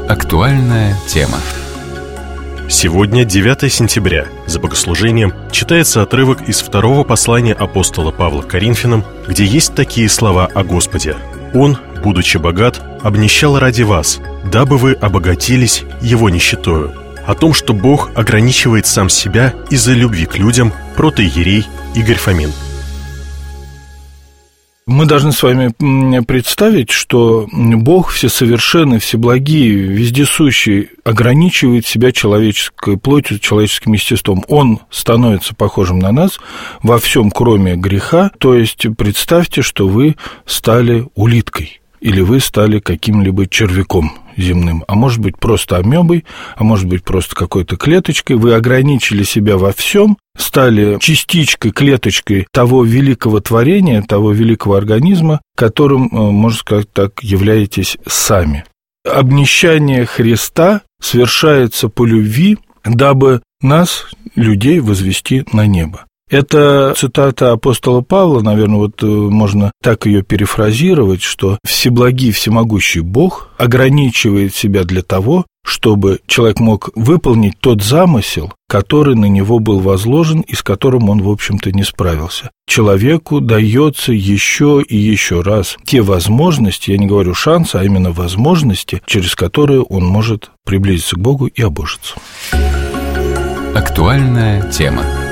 Актуальная тема. Сегодня 9 сентября. За богослужением читается отрывок из второго послания апостола Павла к Коринфянам, где есть такие слова о Господе. «Он, будучи богат, обнищал ради вас, дабы вы обогатились его нищетою». О том, что Бог ограничивает сам себя из-за любви к людям, протоиерей Игорь Фомин. Мы должны с вами представить, что Бог всесовершенный, всеблагий, вездесущий, ограничивает себя человеческой плотью, человеческим естеством. Он становится похожим на нас во всем, кроме греха. То есть представьте, что вы стали улиткой или вы стали каким-либо червяком земным, а может быть просто амебой, а может быть просто какой-то клеточкой. Вы ограничили себя во всем, стали частичкой, клеточкой того великого творения, того великого организма, которым, можно сказать так, являетесь сами. Обнищание Христа совершается по любви, дабы нас, людей, возвести на небо. Это цитата апостола Павла, наверное, можно так ее перефразировать, что всеблагий, всемогущий Бог ограничивает себя для того, чтобы человек мог выполнить тот замысел, который на него был возложен и с которым он, в общем-то, не справился. Человеку дается еще и еще раз те возможности, я не говорю шансы, а именно возможности, через которые он может приблизиться к Богу и обожиться. Актуальная тема.